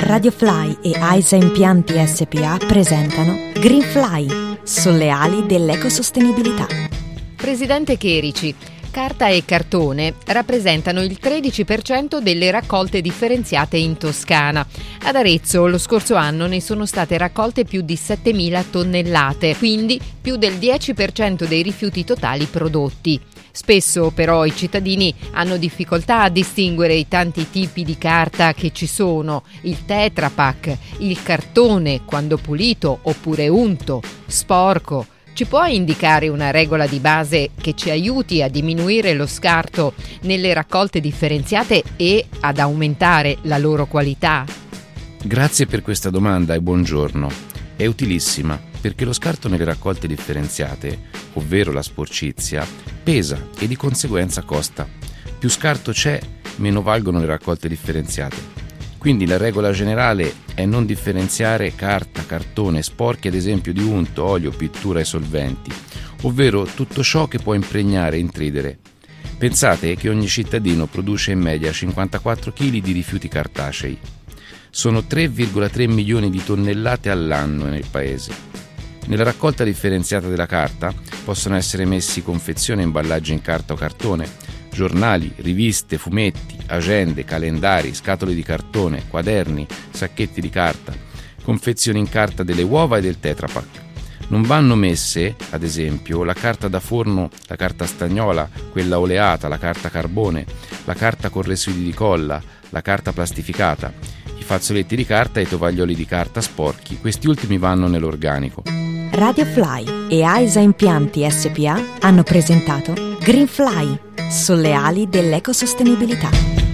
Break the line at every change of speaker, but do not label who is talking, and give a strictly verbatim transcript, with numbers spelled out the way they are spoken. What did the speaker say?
Radiofly e AISA Impianti S P A presentano Greenfly, sulle ali dell'ecosostenibilità.
Presidente Cherici, carta e cartone rappresentano il tredici per cento delle raccolte differenziate in Toscana. Ad Arezzo lo scorso anno ne sono state raccolte più di settemila tonnellate, quindi più del dieci per cento dei rifiuti totali prodotti. Spesso però i cittadini hanno difficoltà a distinguere i tanti tipi di carta che ci sono: il Tetra Pak, il cartone quando pulito oppure unto, sporco. Ci puoi indicare una regola di base che ci aiuti a diminuire lo scarto nelle raccolte differenziate e ad aumentare la loro qualità?
Grazie per questa domanda e buongiorno. È utilissima perché lo scarto nelle raccolte differenziate, ovvero la sporcizia, pesa e di conseguenza costa. Più scarto c'è, meno valgono le raccolte differenziate. Quindi la regola generale è non differenziare carta, cartone, sporchi ad esempio di unto, olio, pittura e solventi, ovvero tutto ciò che può impregnare e intridere. Pensate che ogni cittadino produce in media cinquantaquattro chili di rifiuti cartacei. Sono tre virgola tre milioni di tonnellate all'anno nel paese. Nella raccolta differenziata della carta possono essere messi confezioni e imballaggi in carta o cartone, giornali, riviste, fumetti, agende, calendari, scatole di cartone, quaderni, sacchetti di carta, confezioni in carta delle uova e del Tetra Pak. Non vanno messe, ad esempio, la carta da forno, la carta stagnola, quella oleata, la carta carbone, la carta con residui di colla, la carta plastificata, i fazzoletti di carta e i tovaglioli di carta sporchi. Questi ultimi vanno nell'organico.
Radiofly e AISA Impianti S P A hanno presentato Greenfly, sulle ali dell'ecosostenibilità.